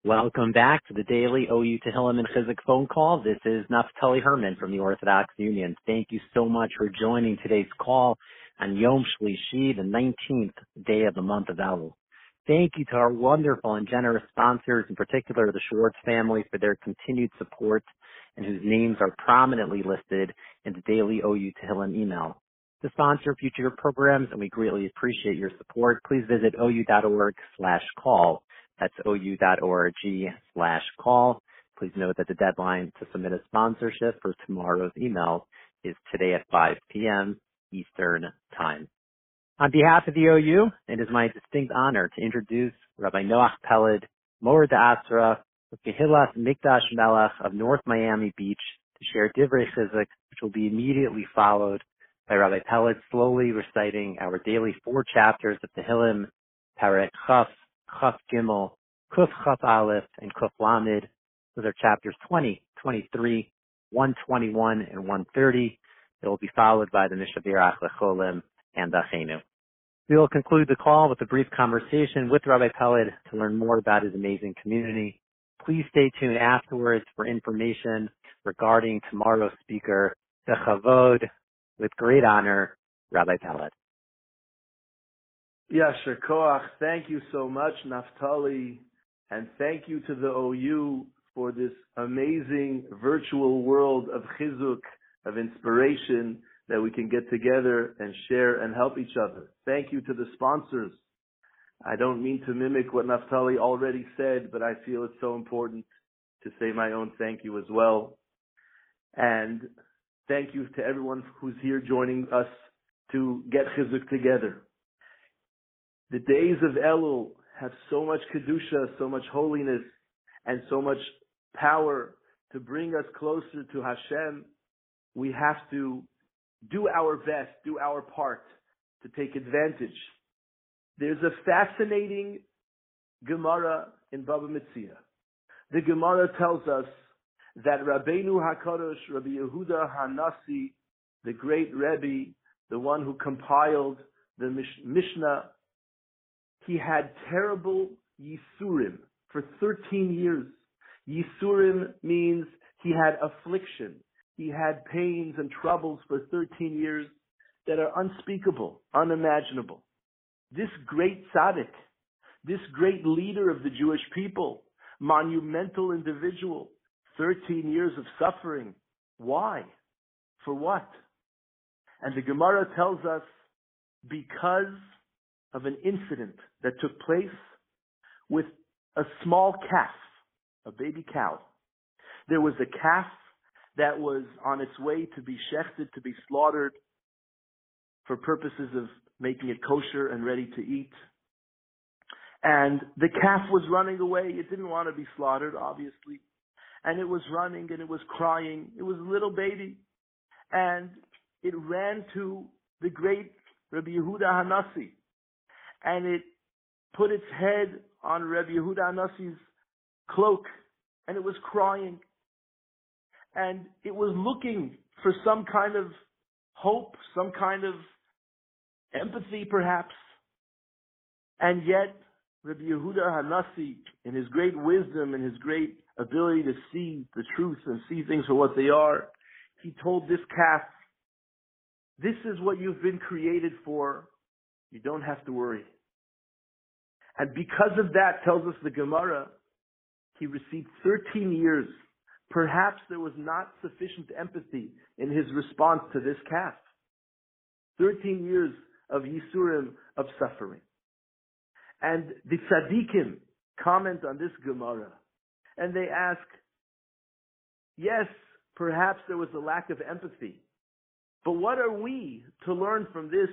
Welcome back to the daily OU Tehillim and Chizuk phone call. This is Naftali Herman from the Orthodox Union. Thank you so much for joining today's call on Yom Shlishi, the 19th day of the month of Elul. Thank you to our wonderful and generous sponsors, in particular the Schwartz family, for their continued support and whose names are prominently listed in the daily OU Tehillim email. To sponsor future programs, and we greatly appreciate your support, please visit ou.org/call. That's ou.org/call. Please note that the deadline to submit a sponsorship for tomorrow's email is today at 5 p.m. Eastern Time. On behalf of the OU, it is my distinct honor to introduce Rabbi Noach Peled, Mor D'Asra, of Kehillas Mikdash Melech of North Miami Beach, to share Divrei Chizuk, which will be immediately followed by Rabbi Peled slowly reciting our daily 4 chapters of Tehillim, Perek Chaf, Chaf Gimel, Kuf Chaf Aleph, and Kuf Lamed. Those are chapters 20, 23, 121, and 130. It will be followed by the Mishabirach Lecholim and Achenu. We will conclude the call with a brief conversation with Rabbi Peled to learn more about his amazing community. Please stay tuned afterwards for information regarding tomorrow's speaker, Bechavod. With great honor, Rabbi Peled. Yasher Koach, thank you so much, Naftali, and thank you to the OU for this amazing virtual world of chizuk, of inspiration that we can get together and share and help each other. Thank you to the sponsors. I don't mean to mimic what Naftali already said, but I feel it's so important to say my own thank you as well. And thank you to everyone who's here joining us to get chizuk together. The days of Elul have so much kedusha, so much holiness, and so much power to bring us closer to Hashem. We have to do our best, do our part to take advantage. There's a fascinating Gemara in Baba Metzia. The Gemara tells us that Rabbeinu HaKadosh, Rabbi Yehuda HaNasi, the great Rebbe, the one who compiled the Mishnah, he had terrible Yisurim for 13 years. Yisurim means he had affliction. He had pains and troubles for 13 years that are unspeakable, unimaginable. This great tzaddik, this great leader of the Jewish people, monumental individual, 13 years of suffering. Why? For what? And the Gemara tells us because of an incident that took place with a small calf, a baby cow. There was a calf that was on its way to be shechted, to be slaughtered for purposes of making it kosher and ready to eat. And the calf was running away. It didn't want to be slaughtered, obviously. And it was running and it was crying. It was a little baby. And it ran to the great Rabbi Yehuda HaNasi. And it put its head on Rabbi Yehuda HaNasi's cloak. And it was crying. And it was looking for some kind of hope, some kind of empathy perhaps. And yet, Rabbi Yehuda HaNasi, in his great wisdom and his great ability to see the truth and see things for what they are, he told this calf, this is what you've been created for. You don't have to worry. And because of that, tells us the Gemara, he received 13 years. Perhaps there was not sufficient empathy in his response to this calf. 13 years of Yisurim, of suffering. And the tzaddikim comment on this Gemara, and they ask, yes, perhaps there was a lack of empathy, but what are we to learn from this,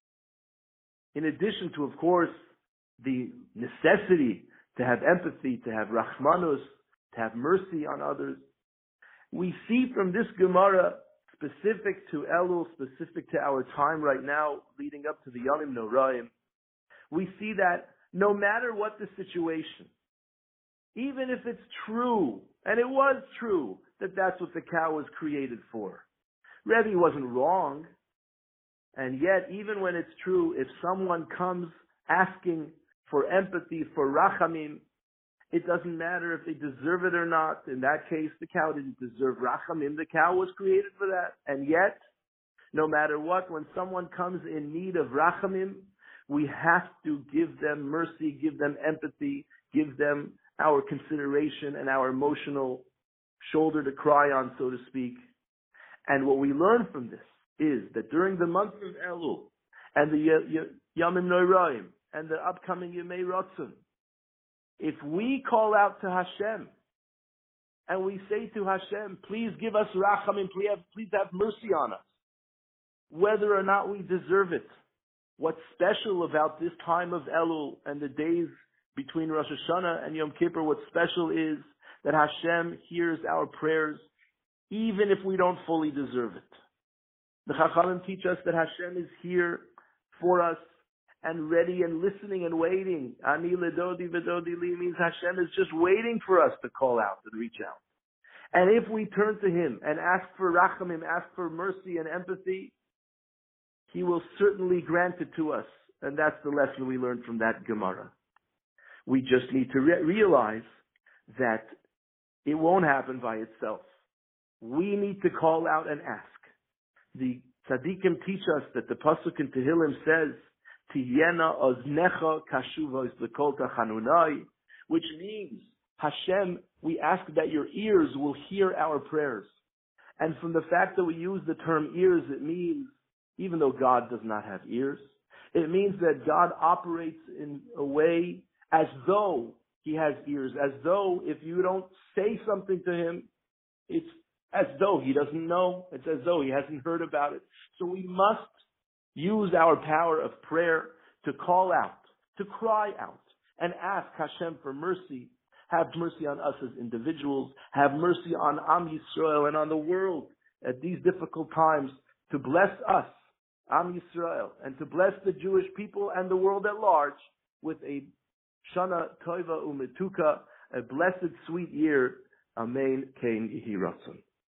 in addition to, of course, the necessity to have empathy, to have rachmanus, to have mercy on others? We see from this Gemara, specific to Elul, specific to our time right now, leading up to the Yomim Noraim, we see that no matter what the situation, even if it's true, and it was true, that that's what the cow was created for, Rebbe wasn't wrong, and yet, even when it's true, if someone comes asking for empathy, for rachamim, It doesn't matter if they deserve it or not. In that case, the cow didn't deserve rachamim. The cow was created for that. And yet, no matter what, when someone comes in need of rachamim, we have to give them mercy, give them empathy, give them our consideration and our emotional shoulder to cry on, so to speak. And what we learn from this is that during the month of Elul and the Yamim Noraim and the upcoming Yemei Ratzon, if we call out to Hashem and we say to Hashem, please give us rachamim, please have mercy on us, whether or not we deserve it. What's special about this time of Elul and the days between Rosh Hashanah and Yom Kippur, what's special is that Hashem hears our prayers even if we don't fully deserve it. The Chachamim teach us that Hashem is here for us and ready and listening and waiting. Ani ledodi vedodi li means Hashem is just waiting for us to call out and reach out. And if we turn to Him and ask for rachamim, ask for mercy and empathy, He will certainly grant it to us. And that's the lesson we learned from that Gemara. We just need to realize that it won't happen by itself. We need to call out and ask. The tzaddikim teach us that the pasuk in Tehillim says, Tiyena oznecha kashuva l'kol tachanunai, which means, Hashem, we ask that your ears will hear our prayers. And from the fact that we use the term ears, it means, even though God does not have ears, it means that God operates in a way as though He has ears, as though if you don't say something to Him, it's as though He doesn't know, it's as though He hasn't heard about it. So we must use our power of prayer to call out, to cry out, and ask Hashem for mercy. Have mercy on us as individuals, have mercy on Am Yisrael and on the world at these difficult times, to bless us, Am Yisrael, and to bless the Jewish people and the world at large with a Shana Tova Umetuka, a blessed, sweet year. Amen. Kein Yehi Ratzon.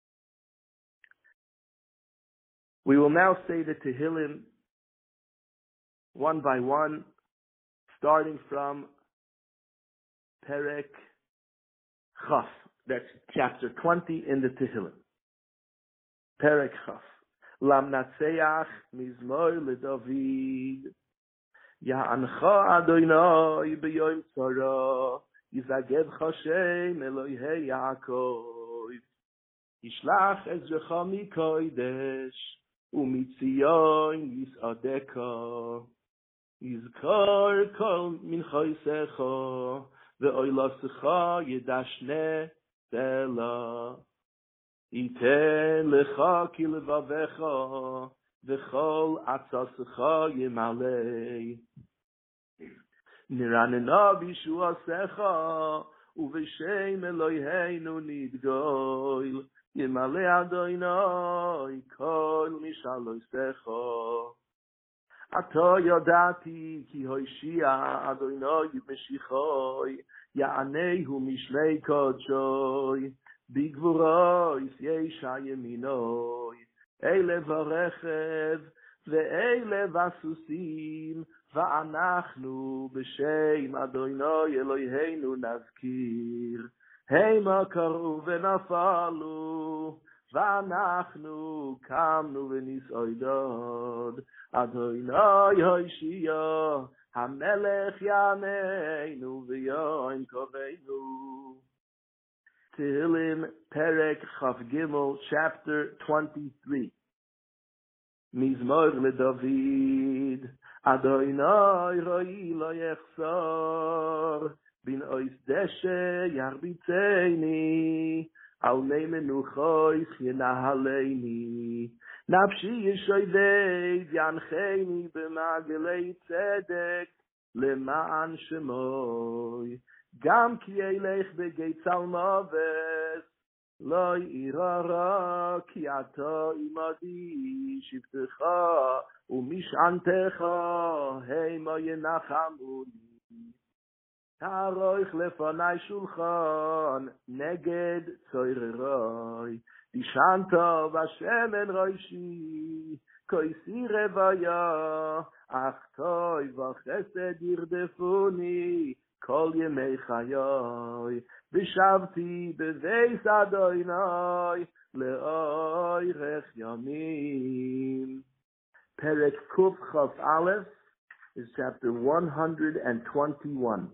We will now say the Tehillim one by one, starting from Perek Chaf. That's chapter 20 in the Tehillim. Perek Chaf. Lam Natseach Mizmor LeDavid. Ya'ancha Adonai b'yom tzara. Yizaged Hashem Elohei Yaakov. Yishlach Ezrecha mikodesh. Umitzion Yisadeka. Yizkor kol minchaisecha. Ve'oilasecha yedashne tela. Iten lecha ki levavecha. V'chol atzasecha yemalei. Niranena b'shuasecha. Uv'shem Eloheinu nidgoil. Yemalei Adonai kol mishalosecha. Ato yodati ki hoshia Adonai b'shichoi. Ya'anehu mishlei kodshoi. Bigvurois yesha yeminoi. Eile varechev ve'eile vasusim. Va'anachnu b'shem Adonai Eloheinu nazkir. Heima karu v'nafalu. Va'anachnu kamnu v'nisoidod. Adonai hoshia. Hamelech yameinu v'yoim koveinu. Tehillim Perek Chaf Gimel, chapter 23. Mizmor LeDavid. Adonai roi lo yechsor. Bin ois deshe yarbitzeini. Al nei menuchois yenahaleini. Nafshi yeshoived yancheini b'magelei tzedek. Leman shemoi. Gam ki elech begeit salmoves. Lo irara ki ato imadi. Shivtecha umishantecha. Heima yenachamuni. Taroich lefanai shulchan. Neged tzoireroi. Dishanta v'ashemen roishi. Koisi revaya. Ach toi v'chesed yirdefuni. kol yemei chayoy, v'shavti b'veis Adonai le'oirech yamim. Perek Kuf Chaf Aleph is chapter 121.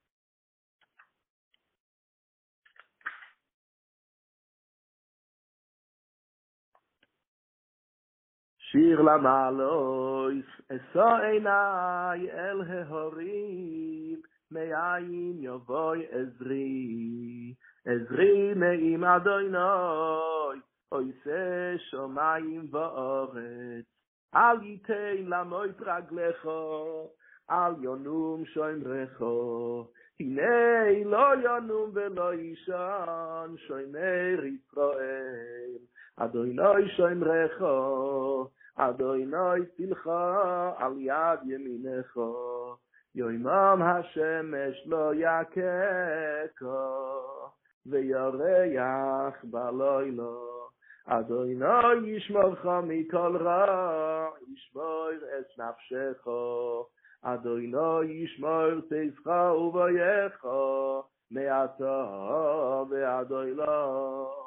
Shir lamalois esa einai el hehorim me'ayin yovoy ezri me'im Adonai oise shomayim va'oretz al yitein lamoit raglecho al yonum shoimrecho hinei lo yonum velo yishan shoimer Yisrael Adonai shoimrecho Adonai tilcha al yad yeminecho yoimam hashemesh lo yakeko ve'yareach baloilo Adonai yishmorcha mikol ra yishmor es nafshecho Adonai yishmor teischa uvayecho me'ata ve'adoilam.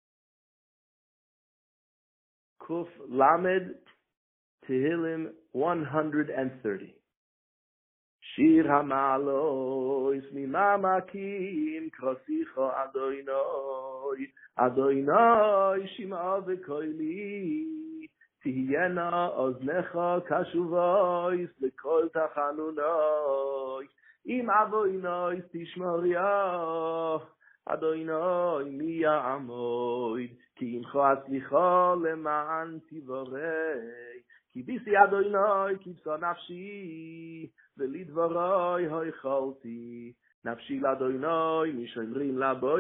Kuf Lamed Tehillim 130. Shir Hamalois Mimamakim Krosicho Adonai Adonai Shima V'Koili Tihiyena Oznecha Kashuvois L'Kol Tachanunoi Im Avoinoi Tishmoriyah Adonai mi ya'amoid ki imcho atzlicha leman tivorei ki bisi Adonai kibsa nafshi velidvoroi hoicholti nafshi l'Adonai mi shoimrim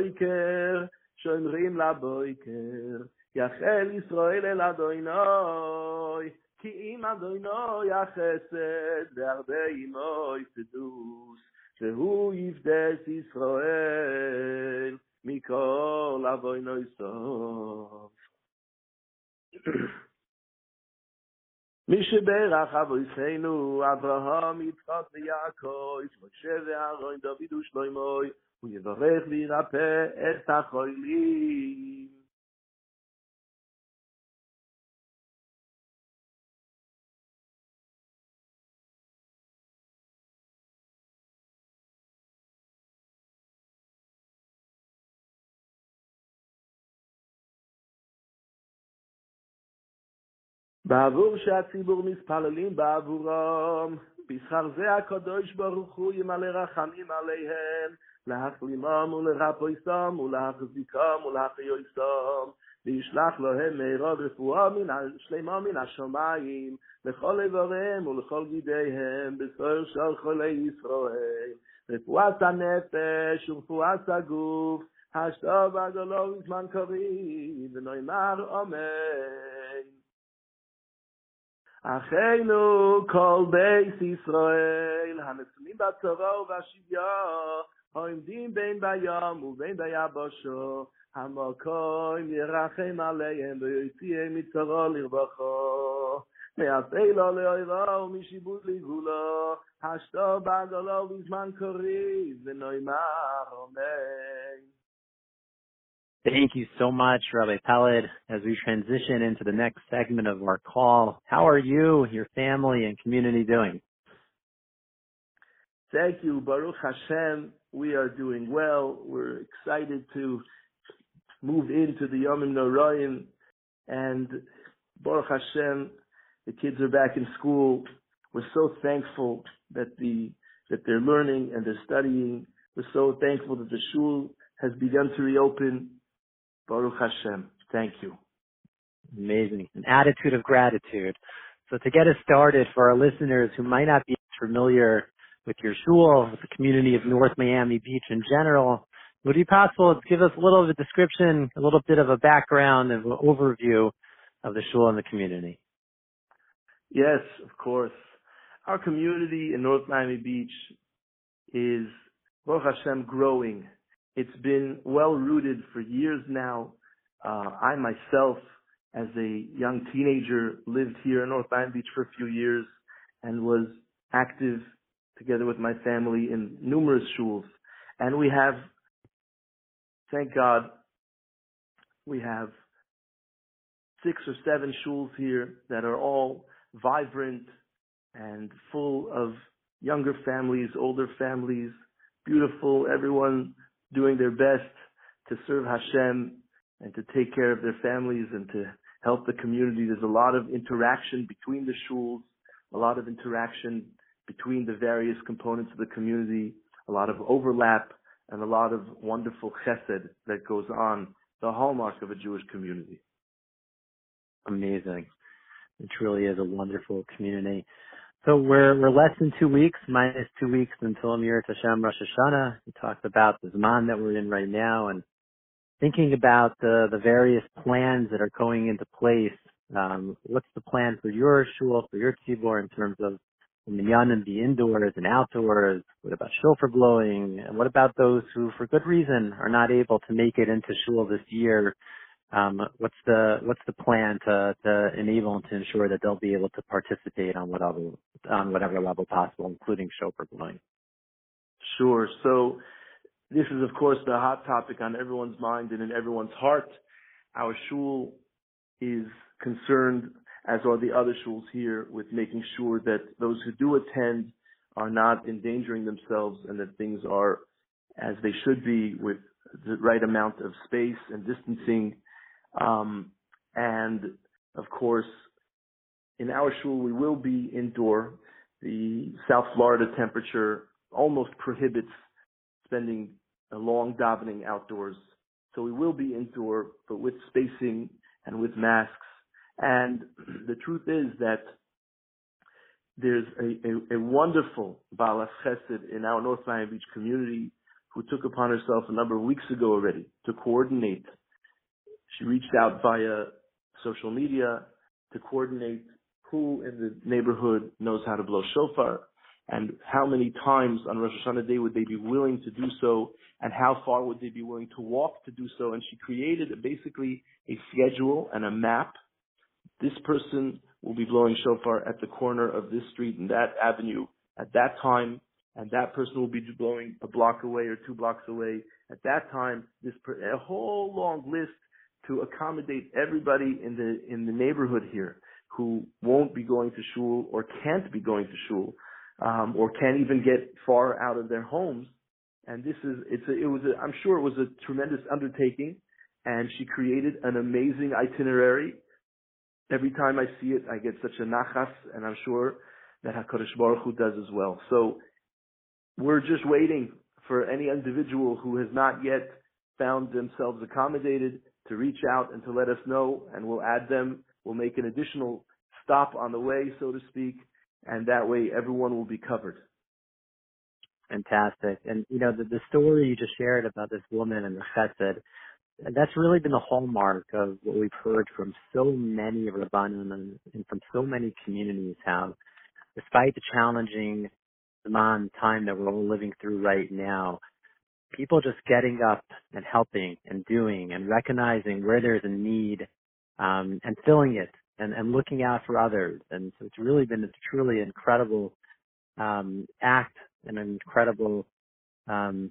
laboiker yachel Yisrael el Adonai ki im Adonai achesed ve'arbe imoi tzedus Shehu yivdes Yisrael mikol avoinoisov. Misheberach avoiseinu Avraham Yitzchak veYaakov Moshe ve'Aaron David uShlomo uYivarech v'yirapeh et hacholim. בעבור שהציבור מתפללים בעבורם, בשכר זה הקדוש ברוך הוא ימלא רחמים עליהם, להחלימם ולרפאותם ולהחזיקם ולהחיותם, וישלח להם מהרה רפואה שלמה מן השמיים, לכל איבריהם ולכל גידיהם, בשר של חולי ישראל, רפואת הנפש ורפואת הגוף, השטוב הגדול וזמן קריב, ונאמר אמן. אחינו כל בית ישראל, הנתונים בתורה ובשוויון, העומדים בין בים ובין ביבשה, המקום ירחם עליהם ויוציאם מצרה לרווחה, מאפלה לאויבה ומשיבוד לגבולה, השטוב בגדולה ובזמן קריב, ונאמר אמן. Thank you so much, Rabbi Peled. As we transition into the next segment of our call, how are you, your family, and community doing? Thank you, Baruch Hashem. We are doing well. We're excited to move into the Yomim Noraim, and Baruch Hashem, the kids are back in school. We're so thankful that they're learning and they're studying. We're so thankful that the shul has begun to reopen. Baruch Hashem. Thank you. Amazing. An attitude of gratitude. So to get us started, for our listeners who might not be familiar with your shul, with the community of North Miami Beach in general, would it be possible to give us a little of a description, a little bit of a background and an overview of the shul and the community? Yes, of course. Our community in North Miami Beach is, Baruch Hashem, growing. It's been well-rooted for years now. I myself, as a young teenager, lived here in North Miami Beach for a few years and was active together with my family in numerous shuls. And we have, thank God, we have 6 or 7 shuls here that are all vibrant and full of younger families, older families, beautiful, everyone doing their best to serve Hashem and to take care of their families and to help the community. There's a lot of interaction between the shuls, a lot of interaction between the various components of the community, a lot of overlap, and a lot of wonderful chesed that goes on, the hallmark of a Jewish community. Amazing. It truly is a wonderful community. So we're less than 2 weeks, minus 2 weeks until Amirat Hashem Rosh Hashanah. We talked about the Zman that we're in right now and thinking about the various plans that are going into place. What's the plan for your shul, for your tzibor in terms of the minyan and the indoors and outdoors? What about shofar blowing? And what about those who, for good reason, are not able to make it into shul this year? What's the plan to enable and to ensure that they'll be able to participate on whatever level possible, including shofar blowing? Sure. So this is, of course, the hot topic on everyone's mind and in everyone's heart. Our shul is concerned, as are the other shuls here, with making sure that those who do attend are not endangering themselves and that things are as they should be, with the right amount of space and distancing. And of course, in our shul, we will be indoor. The South Florida temperature almost prohibits spending a long davening outdoors. So we will be indoor, but with spacing and with masks. And the truth is that there's a wonderful Baalas Chesed in our North Miami Beach community who took upon herself a number of weeks ago already to coordinate. She reached out via social media to coordinate who in the neighborhood knows how to blow shofar and how many times on Rosh Hashanah Day would they be willing to do so and how far would they be willing to walk to do so. And she created basically a schedule and a map. This person will be blowing shofar at the corner of this street and that avenue at that time, and that person will be blowing a block away or 2 blocks away at that time. A whole long list to accommodate everybody in the neighborhood here who won't be going to shul or can't be going to shul, or can't even get far out of their homes. And I'm sure it was a tremendous undertaking, and she created an amazing itinerary. Every time I see it, I get such a nachas, and I'm sure that HaKadosh Baruch Hu does as well. So we're just waiting for any individual who has not yet found themselves accommodated to reach out and to let us know, and we'll add them. We'll make an additional stop on the way, so to speak, and that way everyone will be covered. Fantastic. And, the story you just shared about this woman and the chesed, that's really been the hallmark of what we've heard from so many Rabbanim and from so many communities, how despite the challenging time that we're all living through right now, people just getting up and helping and doing and recognizing where there's a need, and filling it and looking out for others. And so it's really been a truly incredible act and an incredible, I don't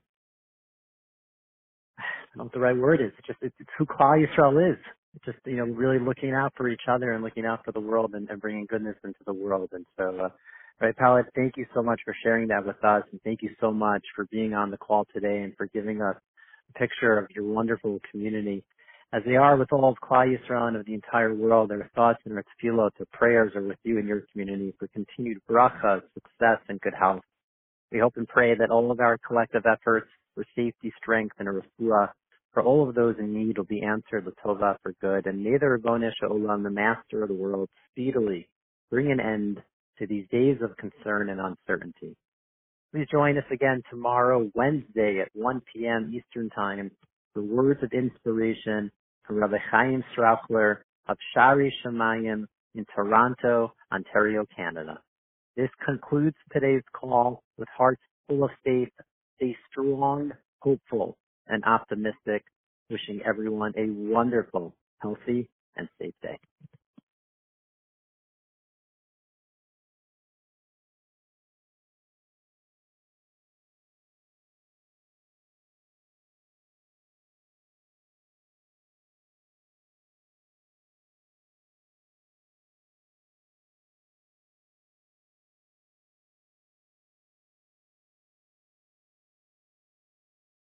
know what the right word is. It's who Klal Yisrael is. It's just, really looking out for each other and looking out for the world and bringing goodness into the world. And so, Rabbi Pallet, thank you so much for sharing that with us. And thank you so much for being on the call today and for giving us a picture of your wonderful community. As they are with all of Klal Yisrael and of the entire world, their thoughts and their tefillot, their prayers are with you and your community for continued bracha, success, and good health. We hope and pray that all of our collective efforts for safety, strength, and a refuah for all of those in need will be answered l'tova, for good. And may the Ribono Shel Olam, the Master of the world, speedily bring an end to these days of concern and uncertainty. Please join us again tomorrow, Wednesday at 1 p.m. Eastern Time, for words of inspiration from Rabbi Chaim Strauchler of Shari Shemayim in Toronto, Ontario, Canada. This concludes today's call with hearts full of faith. Stay strong, hopeful, and optimistic. Wishing everyone a wonderful, healthy, and safe day.